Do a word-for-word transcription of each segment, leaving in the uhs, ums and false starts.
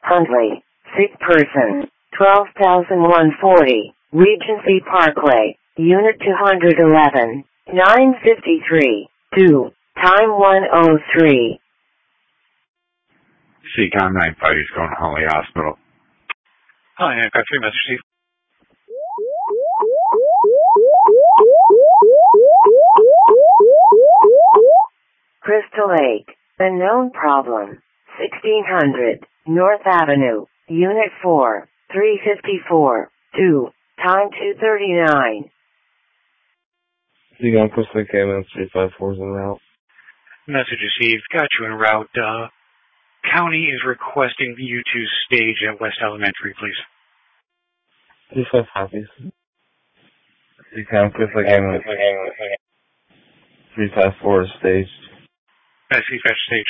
Huntley, sick person, twelve thousand one hundred forty, Regency Parkway, Unit two eleven, nine fifty-three, two, time one oh three. C COM nine five is going to Huntley Hospital. Hi, nine five three, Master Chief. Crystal Lake, unknown problem, sixteen hundred, North Avenue, Unit four, three fifty-four, two, time two thirty-nine. C COM Crystal Lake ambulance three five four is en route. Message received. Got you en route. Uh, county is requesting you to stage at West Elementary, please. three five copies. C COM Crystal Lake ambulance three five four is staged. I see fetch stage.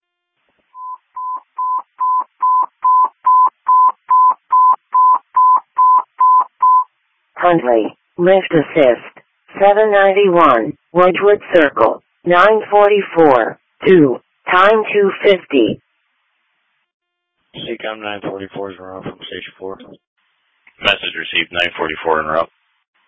Huntley, lift assist, seven ninety-one, Wedgewood Circle, nine forty-four, two, time two fifty. C COM nine forty-four is en route from Station four. Message received, nine forty-four en route.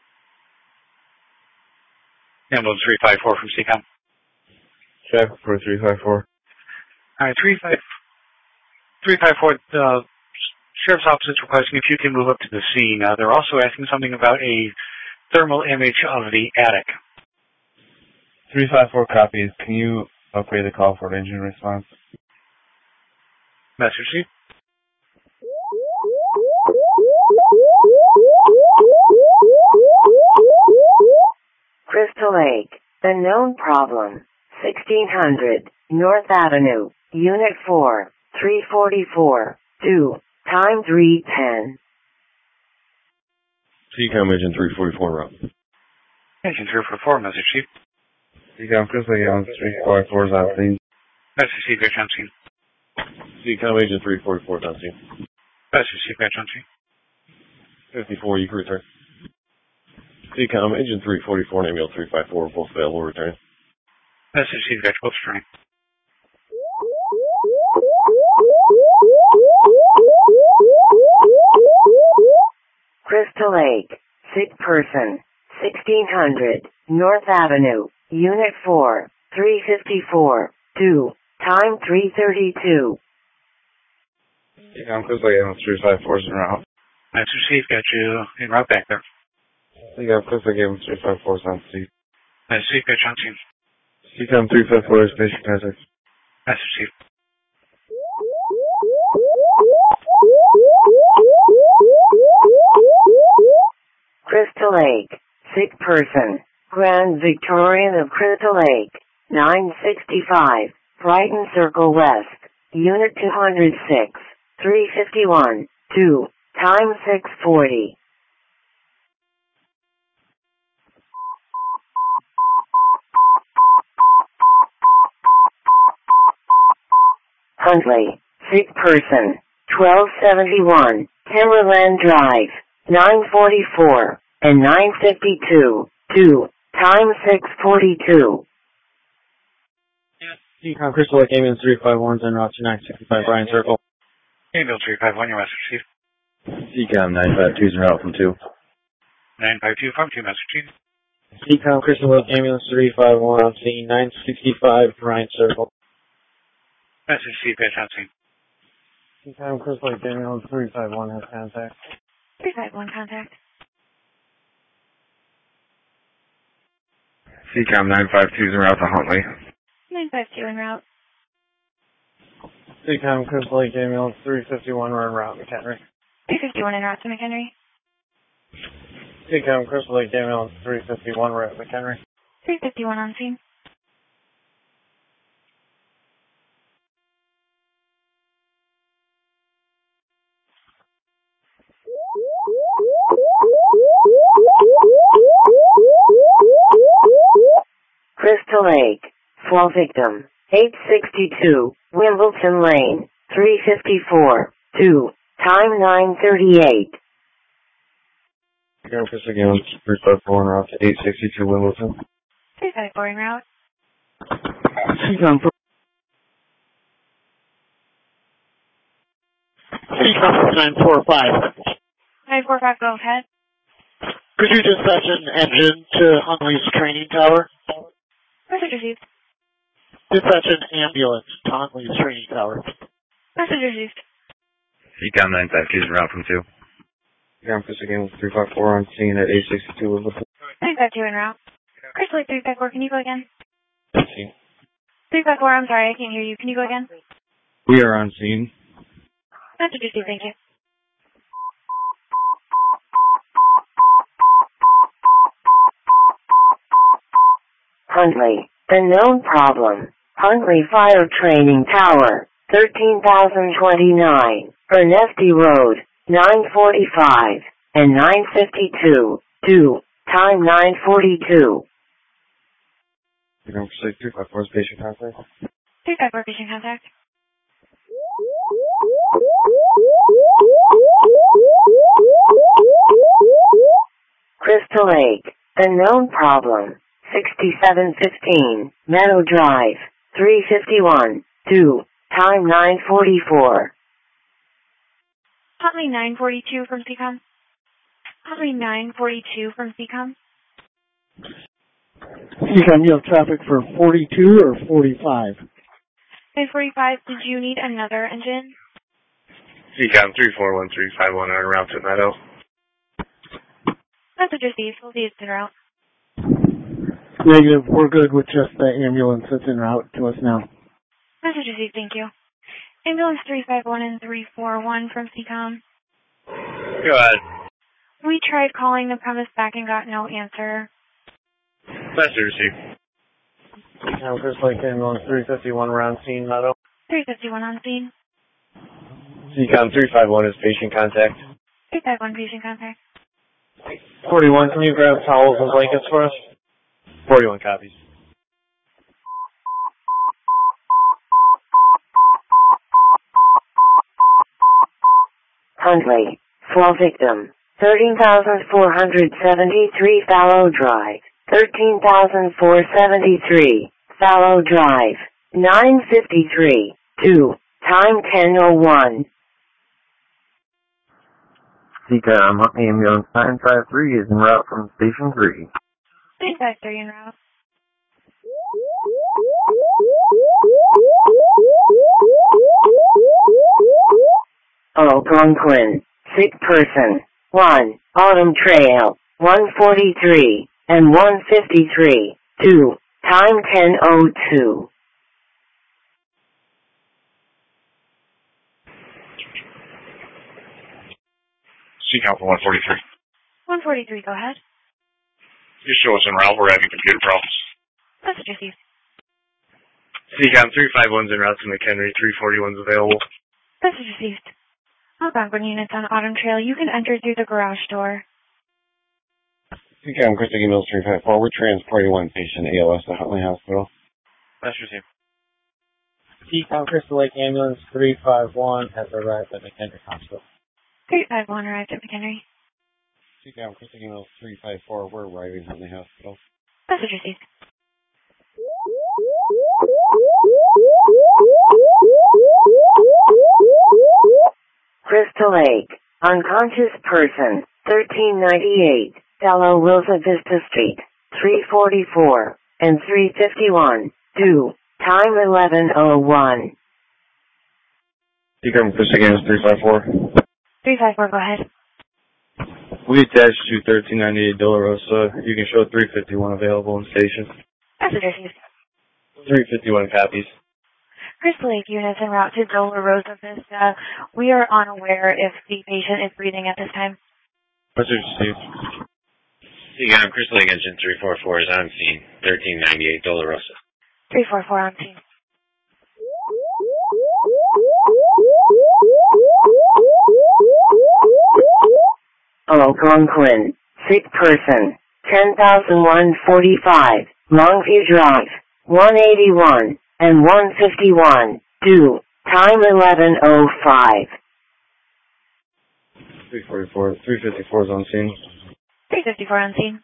Ambulance three five four from C COM. Check for three five four. Alright, three five four, uh, Sheriff's Office is requesting if you can move up to the scene. Uh, they're also asking something about a thermal image of the attic. three five four copies. Can you upgrade the call for engine response? Message received. Crystal Lake, unknown problem, sixteen hundred, North Avenue, Unit four, three forty-four, two, time three ten. C COM Agent three forty-four route. Agent three forty-four, Message Chief. C COM Crystal Lake ambulance three forty-four is on scene. Message Chief, Batch on scene. C COM Agent three forty-four is on scene. Message Chief, Batch on scene. fifty-four, you can return. C COM Agent three forty-four and ambulance three five four, both available, return. Message Chief, Batch both returning. Crystal Lake, sick person, sixteen hundred, North Avenue, Unit four, three fifty-four, two, time three thirty-two. C COM Crystal Lake ambulance three five four is en route. Message Chief, got you en route back there. C COM Crystal Lake ambulance three five four is on scene. Message Chief, Batch on scene. C COM three five four is patient contact. Message Chief. Crystal Lake, sick person, Grand Victorian of Crystal Lake, nine sixty-five, Brighton Circle West, Unit two oh six, three fifty-one, two, time six forty. Huntley, sick person, twelve seventy-one, Timberland Drive, nine forty-four, and nine fifty-two, two, time six forty-two. C COM Crystal Lake ambulance three five one is en route to nine sixty-five Bryan Circle. Ambulance three five one, your Message Chief. C COM nine five two is en route from two. nine five two from two, Message Chief. C COM Crystal Lake ambulance three five one on scene, nine sixty-five Bryan Circle. Message Chief, Batch on scene. C COM Crystal Lake ambulance three five one has contact. three five one contact. C COM nine five two is en route to Huntley. nine five two en route. C COM Crystal Lake ambulance three fifty-one, we're en route, McHenry. three fifty-one en route to McHenry. C COM Crystal Lake ambulance three fifty-one, we're at McHenry. three fifty-one on scene. Crystal Lake, fall victim, eight sixty-two, Wimbledon Lane, three fifty-four, two, time nine thirty-eight. C COM Crystal Lake ambulance three five four en route to eight sixty-two Wimbledon. three five four en route. C COM nine four five. nine four five, go ahead. Could you dispatch an engine to Huntley's training tower? Message received. Dispatch an ambulance to Huntley's training tower. Message received. Ecom nine five two is en route from two. Ecom Chris again, three five four on scene at eight sixty-two Wimbledon. three five two en route. Crystal Lake three five four, can you go again? Scene. three five four, I'm sorry, I can't hear you. Can you go again? We are on scene. Message received, thank you. Huntley, the known problem. Huntley Fire Training Tower, thirteen thousand twenty-nine, Ernesti Road, nine forty-five, and nine fifty-two, two, time nine forty-two. Ecom Chris three five four is patient contact. three five four, patient contact. Crystal Lake, the known problem. sixty-seven fifteen, Meadow Drive, three fifty-one, two, time nine forty-four. Huntley nine forty-two from C COM. Huntley nine forty-two from C COM. C COM, you have traffic for forty-two or forty-five? nine forty-five, did you need another engine? Ecom three four one three five one en route to Meadow. Message received, we'll see it's en route. Negative, we're good with just the ambulance that's en route to us now. Message received, thank you. Ambulance three five one and three four one from C COM. Go ahead. We tried calling the premise back and got no answer. Message received. Ecom Chris Lake ambulance three fifty-one around scene, Meadow. three fifty-one on scene. Ecom three five one is patient contact. three five one, patient contact. forty-one, can you grab towels and blankets for us? forty-one copies. Huntley, fall victim, thirteen thousand four hundred seventy-three Fallow Drive, thirteen thousand four hundred seventy-three, Fallow Drive, nine fifty-three, two, time ten oh one. Ecom Huntley ambulance nine five three is en route from station three. three five three en route. Algonquin, sick person, one, Autumn Trail, one forty-three, and one fifty-three, two, time ten oh two. Ecom for one forty-three. one forty-three, go ahead. You show us en route, we're having computer problems. Message received. Ecom three five one's en route to McHenry, three forty-one's available. Message received. Algonquin units on Autumn Trail, you can enter through the garage door. Ecom Chris Mills three five four, we're transporting one patient A L S to Huntley Hospital. Message received. Ecom Crystal Lake ambulance three five one has arrived at McHenry Hospital. three five one arrived at McHenry. Ecom Chris Mills three five four, we're arriving at Huntley Hospital. Message received. Crystal Lake, unconscious person, thirteen ninety-eight, Fellow Rosa Vista Street, three forty-four, and three fifty-one, two, time eleven oh one. Ecom Chris again is three five four. three five four, go ahead. We attached to thirteen ninety-eight Dolorosa. You can show three fifty-one available in station. Message received. three fifty-one copies. Crystal Lake units en route to Dolorosa Vista. We are unaware if the patient is breathing at this time. Message received. Ecom Crystal Lake engine three four four is on scene, thirteen ninety-eight Dolorosa. three four four on scene. Algonquin, sick person, ten thousand one hundred forty-five, Longview Drive, one eighty-one, and one fifty-one, two, time eleven oh five. three forty-four, three fifty-four is on scene. three fifty-four on scene.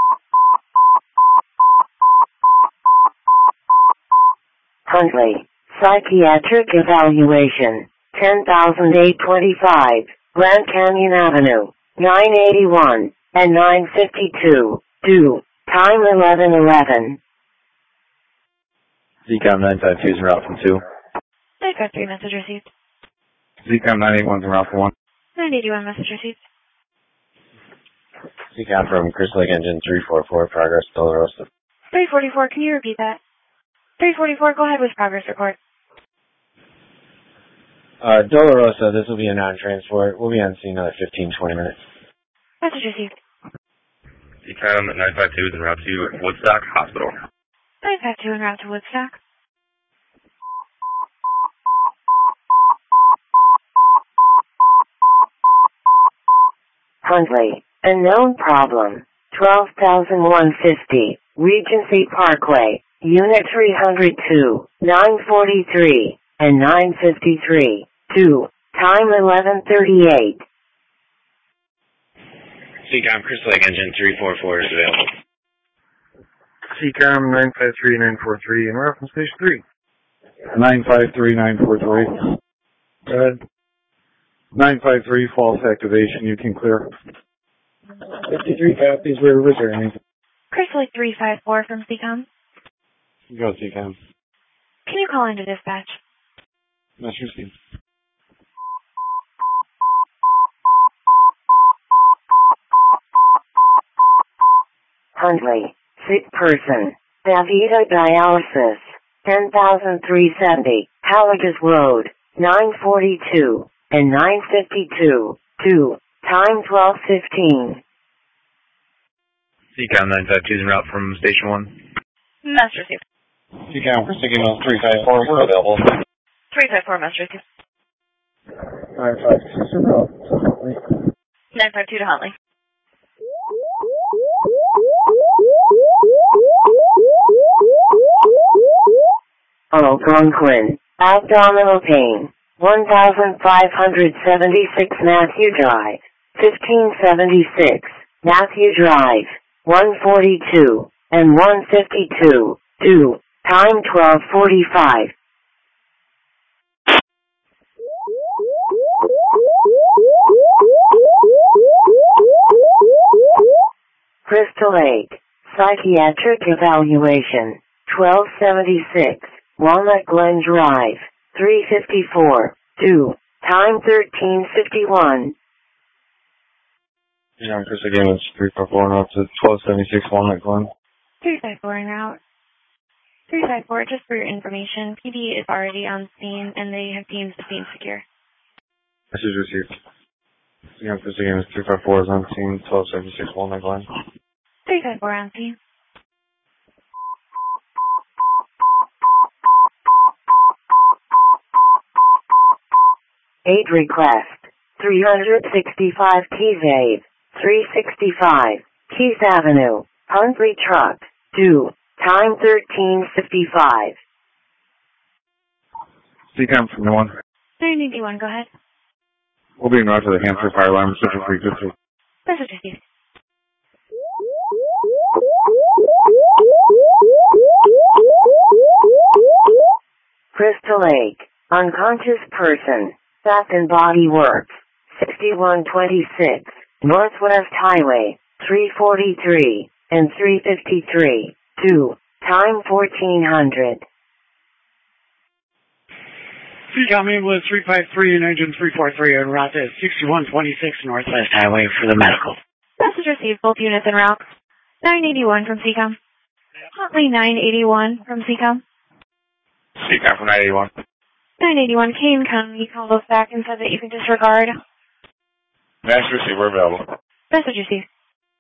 Huntley, Psychiatric evaluation. ten thousand eight hundred twenty-five, Grand Canyon Avenue, nine eighty-one, and nine fifty-two. Due. Time eleven eleven. Z COM nine five two is en route from two. nine five three, message received. Z COM nine eight one is en route from one. nine eighty-one, message received. Z COM from Crystal Lake Engine three four four, progress Dolorosa. three forty-four, can you repeat that? three forty-four, go ahead with progress report. Uh, Dolorosa, this will be a non-transport. We'll be on scene another fifteen, twenty minutes. Message received. Z COM nine five two is en route to Woodstock Hospital. nine five two en route to Woodstock. Huntley. Unknown problem. twelve thousand one hundred fifty. Regency Parkway. Unit three hundred two. nine forty-three. And nine fifty-three. two. Time eleven thirty-eight. Z COM Crystal Lake Engine three four four is available. Z COM nine five three nine four three en route from Station three. nine five three nine four three. Good. nine five three, false activation. You can clear. fifty-three copies. We're returning. Crystal Lake three five four from C COM. Go Z COM. Can you call into dispatch? Master Steve. Huntley. Sick person. Davida dialysis. ten thousand three hundred seventy. Halligas Road. nine forty-two. And nine fifty-two. two. Time twelve fifteen. Z COM nine five two is en route from Station one. Master received. Z COM for signal three five four, we're available. three five four, master received. nine five two is en route to Huntley. nine five two to Huntley. Algonquin. Abdominal pain. one thousand five hundred seventy-six Matthew Drive. fifteen seventy-six. Matthew Drive. one forty-two. And one fifty-two. Due. Time twelve forty-five. Crystal Lake. Psychiatric evaluation. twelve seventy-six. Walnut Glen Drive. three fifty-four. Due. Time thirteen fifty-one. Z COM Crystal Game is three four four en route to twelve seventy-six Walnut Glen. three five four en route. three five four, just for your information, P D is already on scene and they have deemed the scene secure. Message received. Z COM Crystal Game is three five four is on scene, twelve seventy-six Walnut Glen. three five four on scene. Aid request. three sixty-five Keys Ave. three sixty-five. Keys Avenue. Huntley Truck. Due. Time thirteen fifty-five. Z COM from the one. nine eighty-one, go ahead. We'll be en route to the Hampshire Fire Alarm, Central three fifty. Message received. Crystal Lake. Unconscious person. Bath and Body Works. sixty-one twenty-six. Northwest Highway. three forty-three. And three fifty-three. two. Time fourteen hundred. Z COM ambulance three five three and engine three four three en route to sixty-one twenty-six Northwest Highway for the medical. Message received, both units en route. nine eighty-one from C COM. Huntley nine eighty-one from C COM. Z COM from nine eighty-one. nine eighty-one, Kane County called us back and said that you can disregard. Master receiver available. Message received.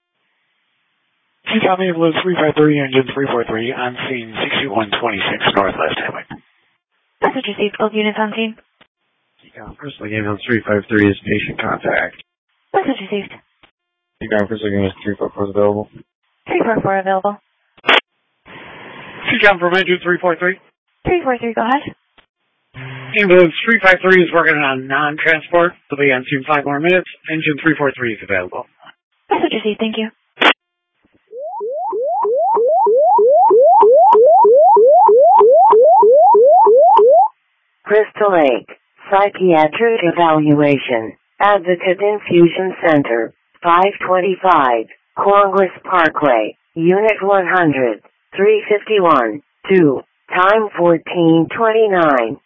Z COM ambulance three five three, engine three four three, on scene sixty-one twenty-six Northwest Highway. Message received, both units on scene. Z COM Crystal Ambulance three five three is patient contact. Message received. Z COM Crystal Ambulance three four four is available. three four four available. Z COM from engine three four three. three four three, go ahead. Ambulance three five three is working on non-transport. They'll be on scene five more minutes. Engine three four three is available. Message received, thank you. Crystal Lake, Psychiatric Evaluation, Advocate Infusion Center, five twenty-five, Congress Parkway, Unit one hundred, three fifty-one, two, time fourteen twenty-nine.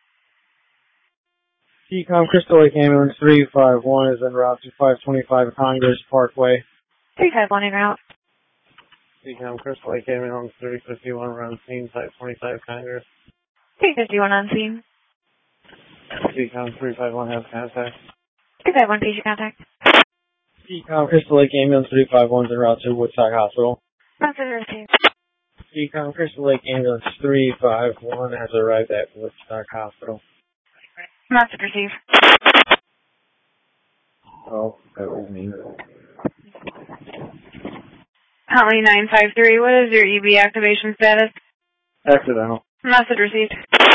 C COM Crystal Lake Ambulance three five one is en route to five twenty-five Congress Parkway. three five one en route. C COM Crystal Lake Ambulance three fifty-one around scene, five twenty-five Congress. three fifty-one on scene. C COM three five one has contact. three five one patient contact. C COM Crystal Lake Ambulance three five one is en route to Woodstock Hospital. Message received. C COM Crystal Lake Ambulance three five one has arrived at Woodstock Hospital. Message received. Oh, that was me. Holly nine five three, what is your E B activation status? Accidental. Message received.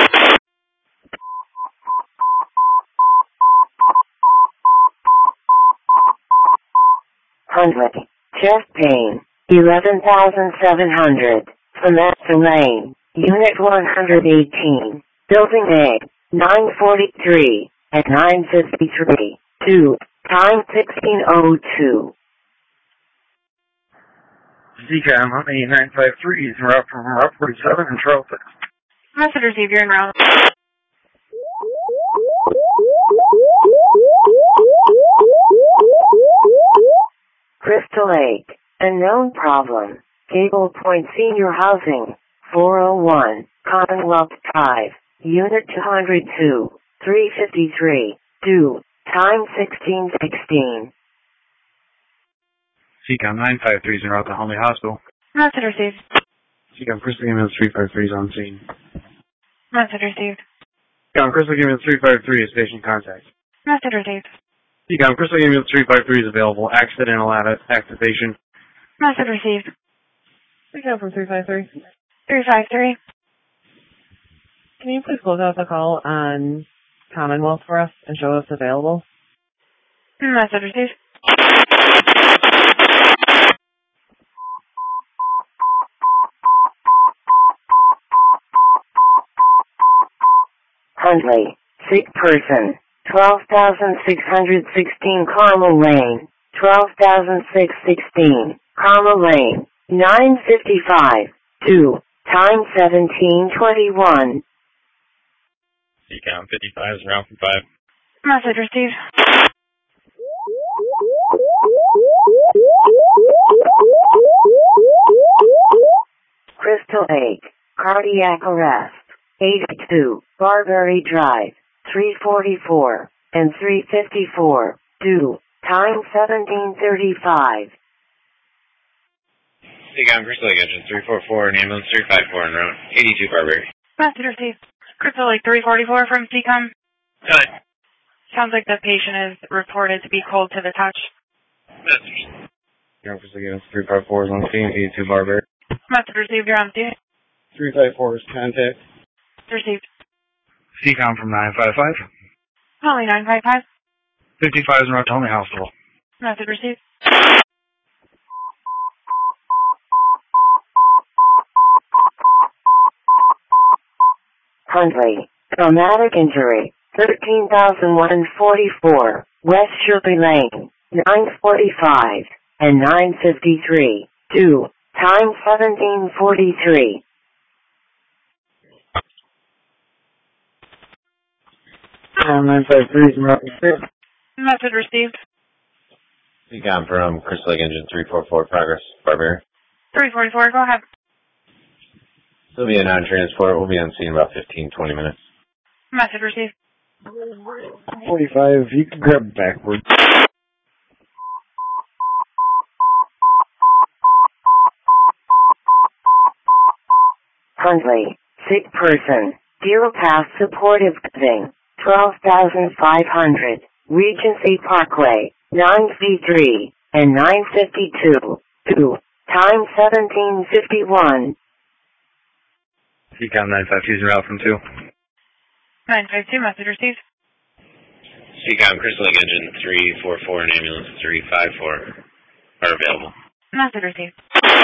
Hundley, chest pain, eleven thousand seven hundred, Vanessa Lane, Unit one hundred eighteen, Building A, nine forty-three, at nine fifty-three, two, time sixteen oh two. C COM Honey nine five three is en route from Route forty-seven in Charleston. Message received, you're en route. Crystal Lake, unknown problem, Cable Point Senior Housing, four oh one, Commonwealth Drive, Unit two hundred two, three fifty-three, two, time sixteen sixteen. C COM nine five three is en route to Holmby Hospital. Message received. C COM Crystal Ambulance three five three is on scene. Message received. C COM Crystal Ambulance three five three is patient contact. Message received. C COM Crystal Ambulance three five three is available. Accidental activation. Message received. We go from three five three. three five three. Can you please close out the call on Commonwealth for us and show us available? Message received. Hundley, sick person, twelve thousand six hundred sixteen Carmel Lane, twelve thousand six hundred sixteen, Carmel Lane, nine fifty-five, two, time seventeen twenty-one. C COM fifty-five is around from five. Message received. Crystal Lake, cardiac arrest, eighty-two, Barbary Drive, three forty-four, and three fifty-four, two, time seventeen thirty-five. C COM Crystal Lake Engine three four four and ambulance three five four en route, eighty-two Barbary. Message received. Crystal Lake three forty-four from C COM. Good. Sounds like the patient is reported to be cold to the touch. Message. C COM Crystal Ambulance three five four is on scene. eighty-two Barbary. Message received, you're on scene. three five four is contact. Received. C COM from nine five five. Holly nine five five. fifty-five is en route to Holmby Hospital. Message received. Hundley, traumatic injury, thirteen thousand one hundred forty-four, West Shirley Lane, nine forty-five, and nine fifty-three, two, time seventeen forty-three. nine five three is en route to Message received. C COM from Crystal Lake Engine three four four, progress, Barbary. three forty-four, go ahead. This will be a non-transport. We'll be on scene in about fifteen, twenty minutes. Message received. forty-five, you can grab backwards. Hundley, sick person, Deer Path supportive living, twelve thousand five hundred, Regency Parkway, nine V three, and nine fifty-two, two, time seventeen fifty-one. C COM nine five two is en route from two. nine five two, message received. C COM Crystal Lake Engine three four four and ambulance three five four are available. Message received.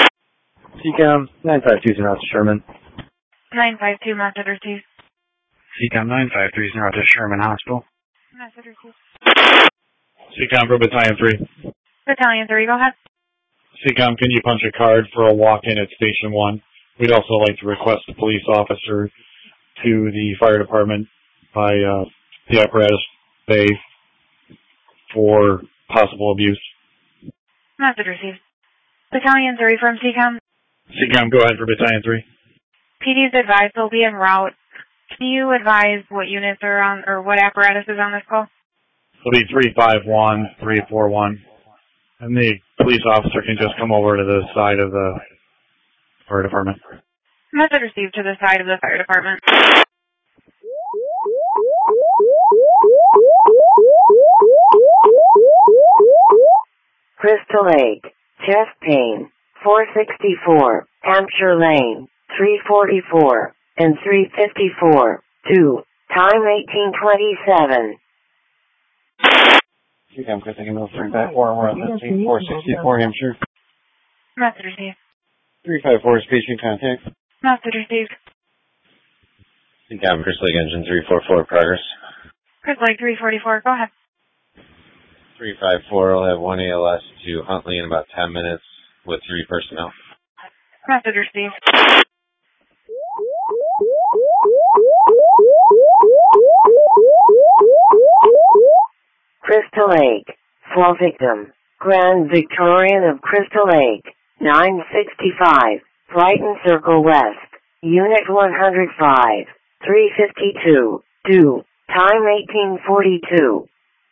C COM nine five two is en route to Sherman. nine five two, message received. C COM nine five three is out to Sherman Hospital. Message received. C COM for Battalion three. Battalion three, go ahead. C COM, can you punch a card for a walk-in at Station one? We'd also like to request a police officer to the fire department by uh, the apparatus bay for possible abuse. Message received. Battalion three from C COM. C COM, go ahead for Battalion three. P D's advised they'll be en route. Can you advise what units are on, or what apparatus is on this call? It'll be three five one, three four one. And the police officer can just come over to the side of the fire department. Message received to the side of the fire department. Crystal Lake, chest pain, four sixty-four, Hampshire Lane, three forty-four, and three fifty-four, two, time eighteen twenty-seven. C COM, Chris, I can move three five four, we're on the scene, four sixty-four, Hampshire. Message received. three five four is patient contact. Message received. C COM, Chris Lake Engine three four four, progress. Chris Lake three forty-four, go ahead. three five four will have one A L S to Huntley in about ten minutes with three personnel. Message received. Crystal Lake, fall victim, Grand Victorian of Crystal Lake, nine sixty-five, Brighton Circle West, Unit one hundred five, three fifty-two, due, time eighteen forty-two.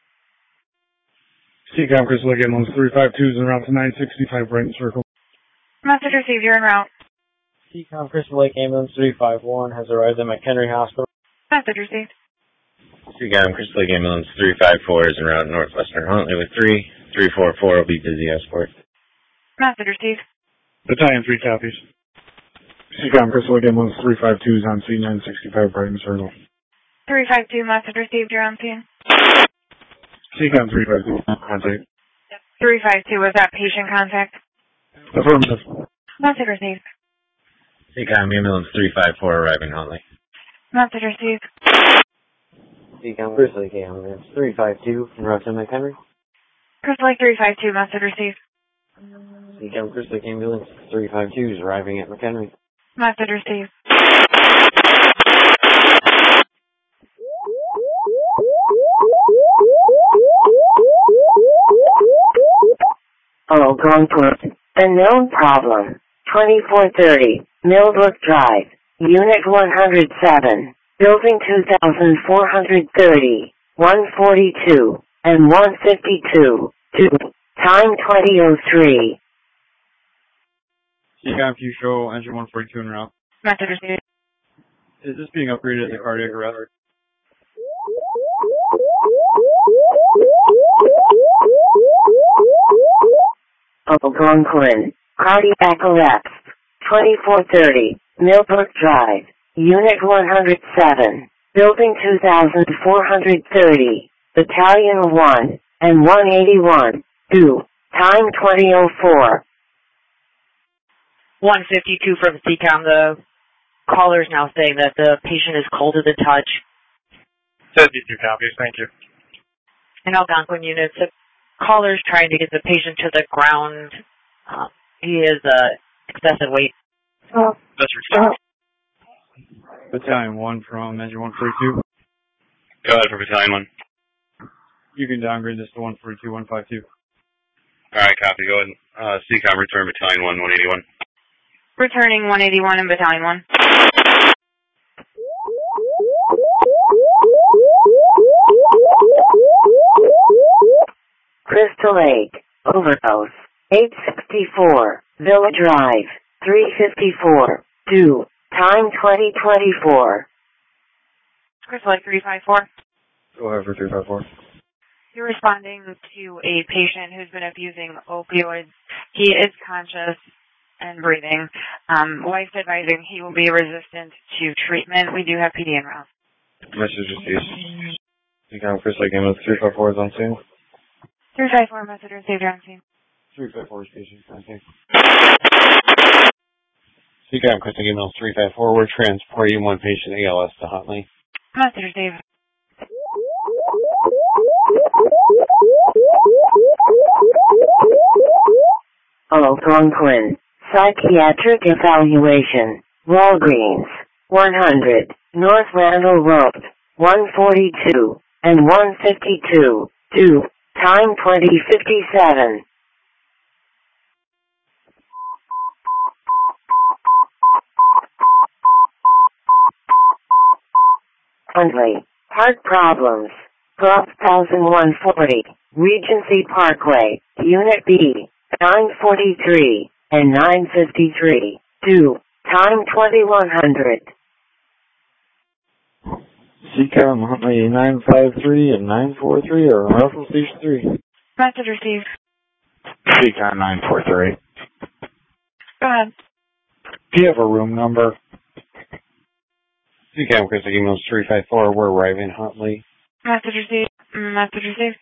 C COM, Chris Lake Ambulance three five two is en route to nine sixty-five Brighton Circle. Message received, you're en route. C COM, Crystal Lake Ambulance three five one has arrived at McHenry Hospital. Message received. C COM, Crystal Lake Ambulance three five four is en route northwestern Huntley with three. three four four will be busy escort. Message received. Battalion three copies. C COM, Crystal Lake Ambulance three five two is on C nine sixty-five Brighton Circle. three five two, message received, you're on scene. C COM three five two, contact. three five two, was that patient contact? Affirmative. Message received. C COM, Ambulance three five four arriving Huntley. Message received. C COM, Crystal Lake Ambulance three five two en route to McHenry. Crystal Lake three five two, message received. C COM, Crystal Lake Ambulance three five two is arriving at McHenry. Message received. Algonquin, a known problem, twenty-four thirty, Millbrook Drive, Unit one hundred seven, Building two thousand four hundred thirty, one forty-two, and one fifty-two, two, time twenty oh three. C COM, Q show engine one forty-two en route. Message received. Is this being upgraded as a cardiac arrest? Algonquin, cardiac arrest, twenty-four thirty, Millbrook Drive, Unit one hundred seven, Building two thousand four hundred thirty, Battalion one, and one eighty-one, two, time twenty oh four. one fifty-two from C COM. The caller is now saying that the patient is cold to the touch. seventy-two copies, thank you. In Algonquin units, the caller is trying to get the patient to the ground. Uh, he is uh, excessive weight. Oh. That's received. Battalion one from engine one forty-two. Go ahead for Battalion one. You can downgrade this to one forty-two, one fifty-two. Alright, copy. Go ahead. Uh, C COM, return Battalion one, one eighty-one. Returning one eighty-one and Battalion one. Crystal Lake, overdose, eight sixty-four, Villa Drive, three fifty-four, two, time twenty twenty-four. Crystal Lake three five four. Go ahead for three five four. You're responding to a patient who's been abusing opioids. He is conscious and breathing. Um, wife's advising he will be resistant to treatment. We do have P D en route. Message received. C COM, Crystal Lake Ambulance three five four is on scene. three five four, message received, you're on scene. three five four is patient contact. C COM, Crystal Lake Ambulance three five four, we're transporting one patient A L S to Huntley. Message received. Algonquin. Psychiatric evaluation. Walgreens. one hundred. North Randall Road. one forty-two. And one fifty-two. two. Time twenty fifty-seven. Huntley. Heart problems. twelve thousand one hundred forty. Regency Parkway. Unit B. nine forty-three. And nine fifty-three. two. Time twenty-one hundred. C COM Huntley nine five three and nine four three are on route from Station three. Message received. C COM nine four three. Go ahead. Do you have a room number? C COM Crystal emails three five four. We're arriving Huntley. Message received. Message received.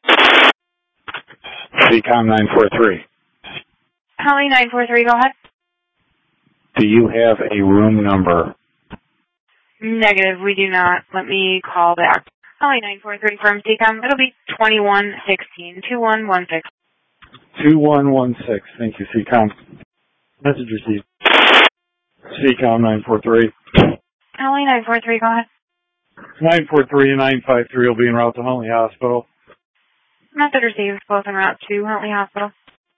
C COM nine four three. Huntley nine four three, go ahead. Do you have a room number? Negative, we do not. Let me call back. Huntley nine four three from C COM. It'll be twenty-one sixteen, two one one six. two one one six. Thank you, C COM. Message received. C COM nine four three. Huntley nine four three, go ahead. nine four three and nine five three will be en route to Huntley Hospital. Message received, both en route to Huntley Hospital.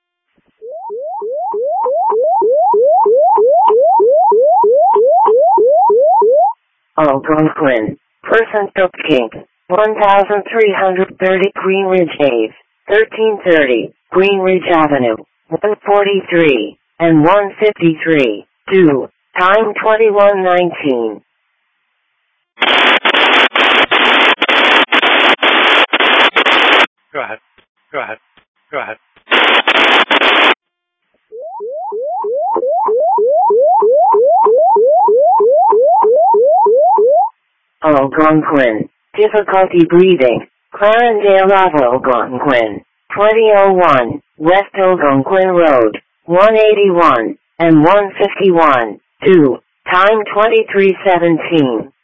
Algonquin. Person King. one thousand three hundred thirty Greenridge Ave. thirteen thirty. Greenridge Avenue. one forty-three. And one fifty-three. two. Time twenty-one nineteen. Go ahead. Go ahead. Go ahead. Algonquin. Difficulty breathing. Clarendale Ave, Algonquin. twenty oh one. West Algonquin Road. one eighty-one. And one fifty-one. two. Time twenty-three seventeen.